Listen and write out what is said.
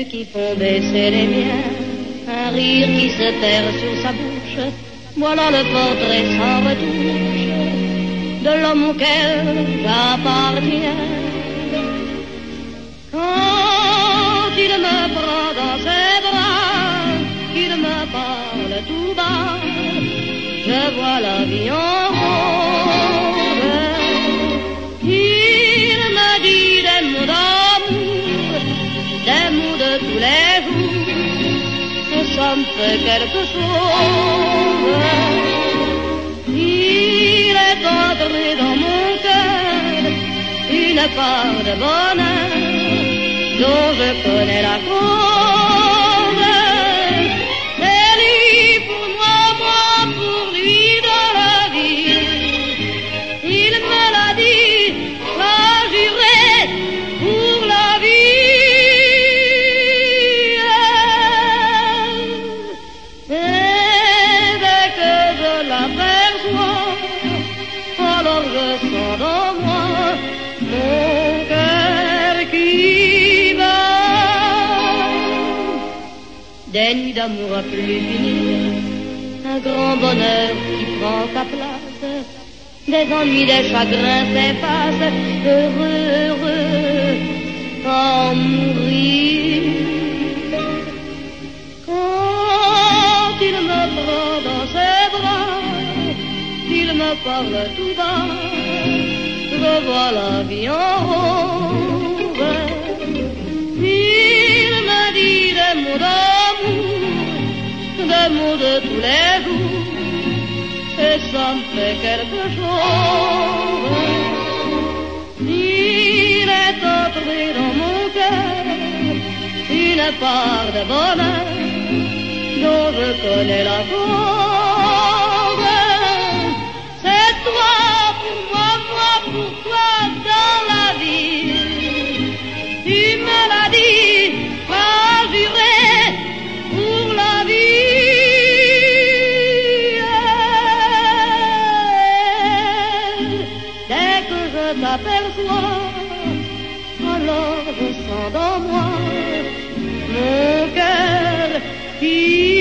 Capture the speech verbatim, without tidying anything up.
qui font baisser les miens, un rire qui se perd sur sa bouche, voilà le portrait sans retouche de l'homme auquel j'appartiens. Quand il me prend dans ses bras, qu'il me parle tout bas, je vois la vie en rose. Il me dit des mots d'amour, des mots de tous les jours, et ça me fait quelque chose. Il est entré dans mon cœur une part de bonheur dont je connais la cause. C'est lui pour moi, moi pour lui dans la vie. Il me l'a dit, m'a juré pour la vie. Et dès que je l'aperçois, alors je sens dans moi mon cœur qui des nuits d'amour à plus finir, un grand bonheur qui prend sa place, des ennuis, des chagrins s'effacent, heureux, heureux, en mourir. Quand il me prend dans ses bras, qu'il me parle tout bas, je vois la vie en rose. Il me dit des mots d'amour, des mots de tous les jours, et ça me fait quelque chose. Il est entré dans mon cœur une part de bonheur dont je connais la cause. C'est toi pour moi, moi pour toi dans la vie. Tu me l'as dit, m'as juré pour la vie. Dès que je t'aperçois, alors je sens dans moi mon cœur qui